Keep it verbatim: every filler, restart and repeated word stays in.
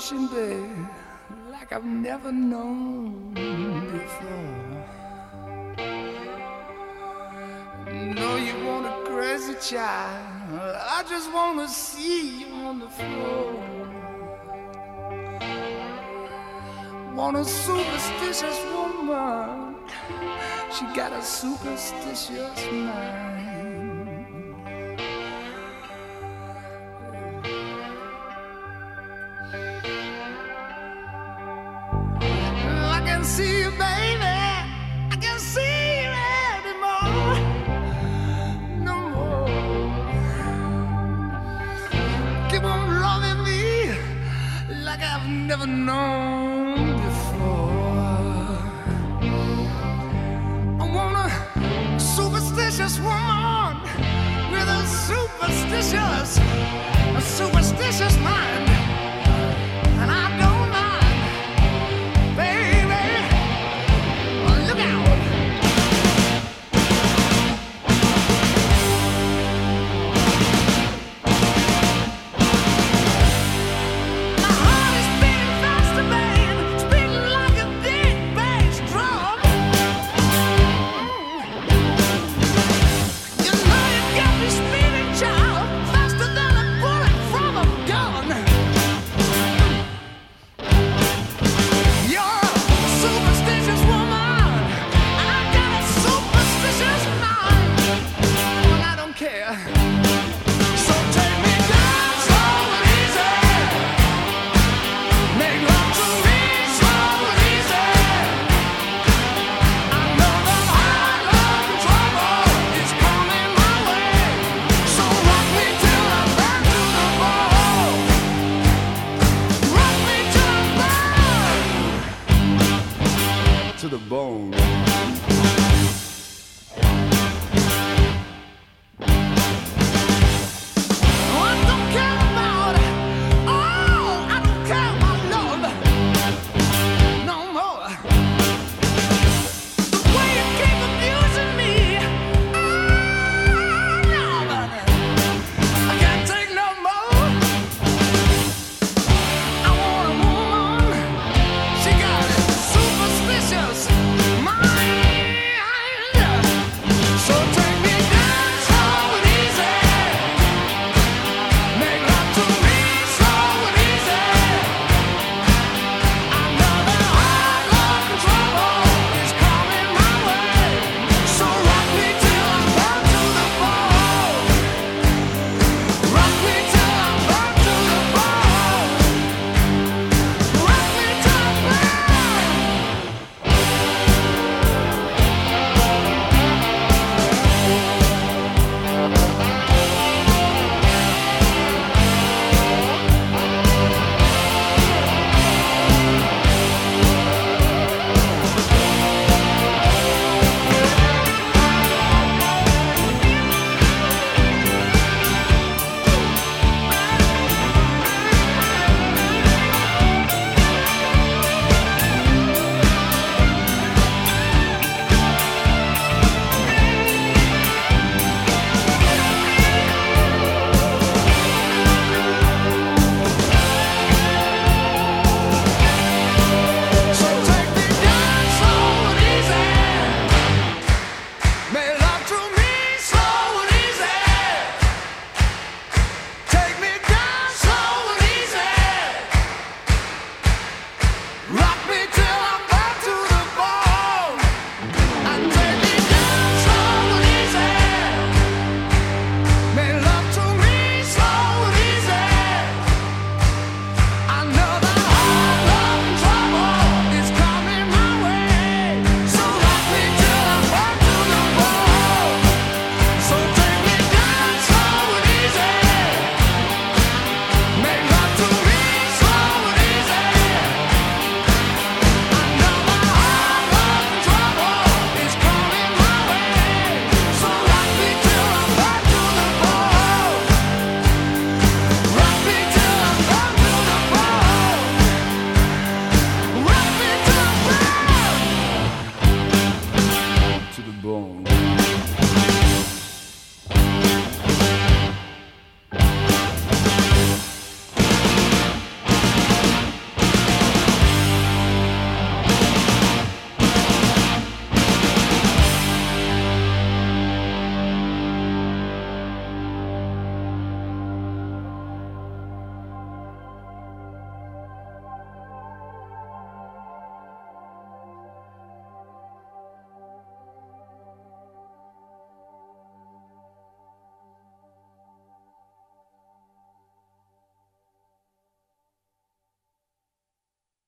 motion, babe, like I've never known before. No, you want a crazy child, I just want to see you on the floor. Want a superstitious woman, she got a superstitious mind. I can see you, baby, I can see you anymore. No more. Keep on loving me like I've never known before. I want a superstitious woman with a superstitious, a superstitious mind. And I don't mind, baby, look out. My heart is beating faster, babe, beating like a big bass drum. You know you got me speeding, child, faster than a bullet from a gun. You're a superstitious woman, and I got a superstitious mind. Well, I don't care. So take me down slow and easy. Make love to me slow and easy. I know that hard love and trouble is coming my way. So rock me till I burn to the bone. Rock me till I burn to the bone. I don't care about, oh, I don't care about love no more. The way you keep abusing me, oh, no, I can't take no more. I want a woman, she got a superstitious mind. So take me down slow and easy. Make love to me slow and easy. I know that hard love and trouble is coming my way. So rock me till I burn to the bone. Rock me till I burn to the bone. Rock me till I So take me down slow and easy. Make love to me slow and easy. Take me down slow and easy. Rock me till I burn to the bone. And take me down slow and easy. Make love to me slow and easy. I know that hard love and trouble is coming my way. So rock me till I burn to the bone. So take me down slow and easy. Make love to me slow and easy. I know that hard love and trouble is coming my way. So rock me till I burn to the bone. Rock me till I burn to the bone. Rock me till I burn to the bone.